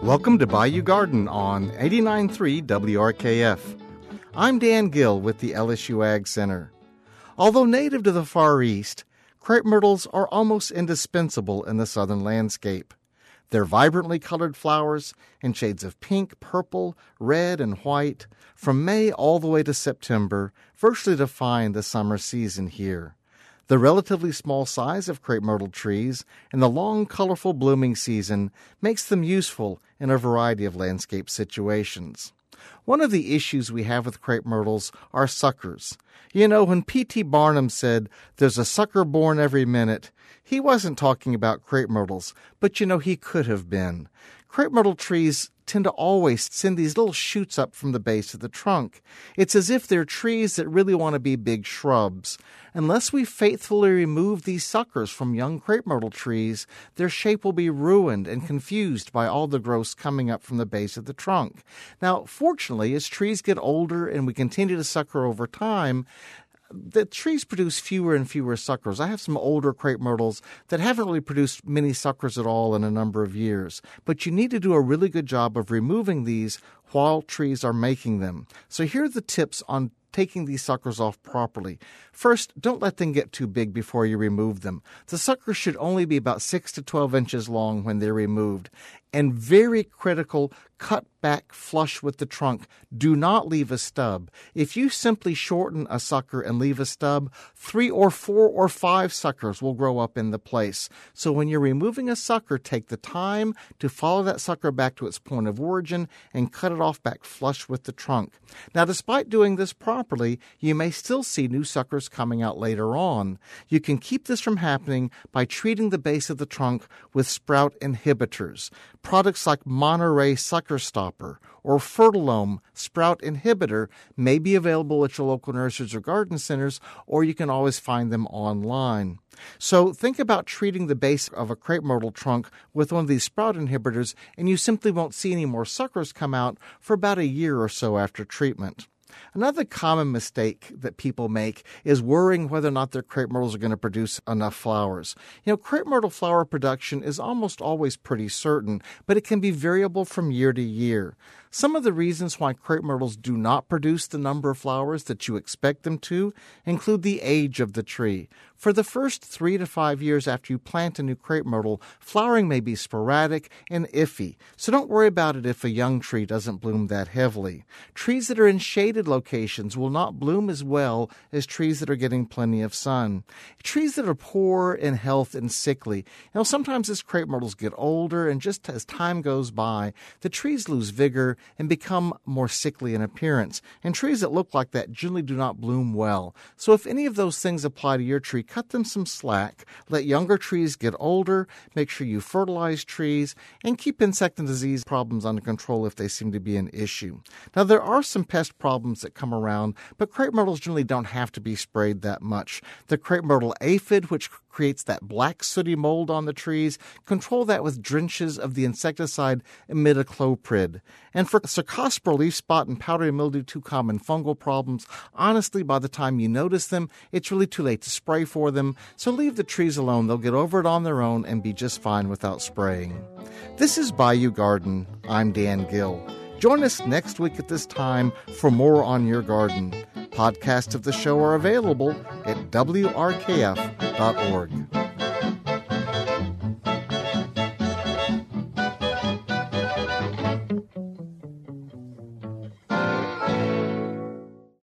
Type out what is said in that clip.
Welcome to Bayou Garden on 89.3 WRKF. I'm Dan Gill with the LSU Ag Center. Although native to the Far East, crepe myrtles are almost indispensable in the southern landscape. Their vibrantly colored flowers in shades of pink, purple, red, and white from May all the way to September virtually define the summer season here. The relatively small size of crepe myrtle trees and the long, colorful blooming season makes them useful in a variety of landscape situations. One of the issues we have with crepe myrtles are suckers. You know, when P.T. Barnum said, "There's a sucker born every minute," he wasn't talking about crepe myrtles, but you know, he could have been. Crepe myrtle trees tend to always send these little shoots up from the base of the trunk. It's as if they're trees that really want to be big shrubs. Unless we faithfully remove these suckers from young crepe myrtle trees, their shape will be ruined and confused by all the growths coming up from the base of the trunk. Now, fortunately, as trees get older and we continue to sucker over time, the trees produce fewer and fewer suckers. I have some older crepe myrtles that haven't really produced many suckers at all in a number of years. But you need to do a really good job of removing these while trees are making them. So here are the tips on taking these suckers off properly. First, don't let them get too big before you remove them. The suckers should only be about 6 to 12 inches long when they're removed. And very critical, cut back flush with the trunk. Do not leave a stub. If you simply shorten a sucker and leave a stub, 3 or 4 or 5 suckers will grow up in the place. So when you're removing a sucker, take the time to follow that sucker back to its point of origin and cut it off back flush with the trunk. Now, despite doing this properly, you may still see new suckers coming out later on. You can keep this from happening by treating the base of the trunk with sprout inhibitors. Products like Monterey Sucker Stopper or Fertilome Sprout Inhibitor may be available at your local nurseries or garden centers, or you can always find them online. So think about treating the base of a crepe myrtle trunk with one of these sprout inhibitors, and you simply won't see any more suckers come out for about a year or so after treatment. Another common mistake that people make is worrying whether or not their crepe myrtles are going to produce enough flowers. You know, crepe myrtle flower production is almost always pretty certain, but it can be variable from year to year. Some of the reasons why crepe myrtles do not produce the number of flowers that you expect them to include the age of the tree. For the first 3 to 5 years after you plant a new crepe myrtle, flowering may be sporadic and iffy, so don't worry about it if a young tree doesn't bloom that heavily. Trees that are in shaded locations will not bloom as well as trees that are getting plenty of sun. Trees that are poor in health and sickly, you know, sometimes as crepe myrtles get older and just as time goes by, the trees lose vigor and become more sickly in appearance. And trees that look like that generally do not bloom well. So if any of those things apply to your tree, cut them some slack. Let younger trees get older. Make sure you fertilize trees and keep insect and disease problems under control if they seem to be an issue. Now, there are some pest problems that come around, but crepe myrtles generally don't have to be sprayed that much. The crepe myrtle aphid, which creates that black sooty mold on the trees, control that with drenches of the insecticide imidacloprid. And for Cercospora leaf spot and powdery mildew, 2 common fungal problems, honestly, by the time you notice them, it's really too late to spray for them, so leave the trees alone. They'll get over it on their own and be just fine without spraying. This is Bayou Garden. I'm Dan Gill. Join us next week at this time for more on your garden. Podcasts of the show are available at WRKF.org.